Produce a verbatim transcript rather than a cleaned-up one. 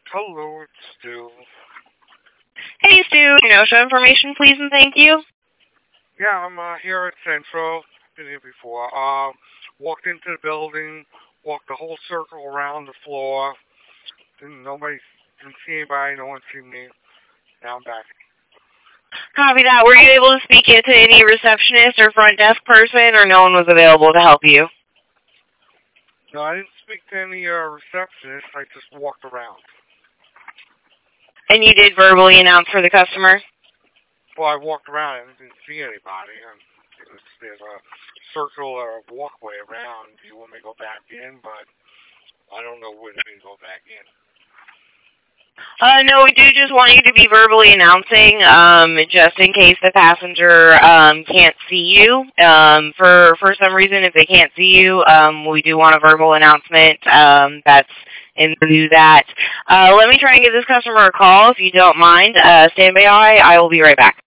Hello, it's Stu. Hey, Stu. Your no-show information, please, and thank you. Yeah, I'm uh, here at Central. Been here before. Uh, walked into the building, walked the whole circle around the floor. Didn't nobody didn't see anybody. No one see me. Now I'm back. Copy that. Were you able to speak to any receptionist or front desk person, or no one was available to help you? No, I didn't speak to any uh, receptionist. I just walked around. And you did verbally announce for the customer? Well, I walked around and didn't see anybody. And there's, there's a circle or a walkway around. You want me to go back in, but I don't know when to go back in. Uh, no, we do just want you to be verbally announcing, um, just in case the passenger um, can't see you. Um, for for some reason, if they can't see you, um, we do want a verbal announcement. Um, that's and do that. Uh, let me try and give this customer a call if you don't mind. Uh, stand by. I will be right back.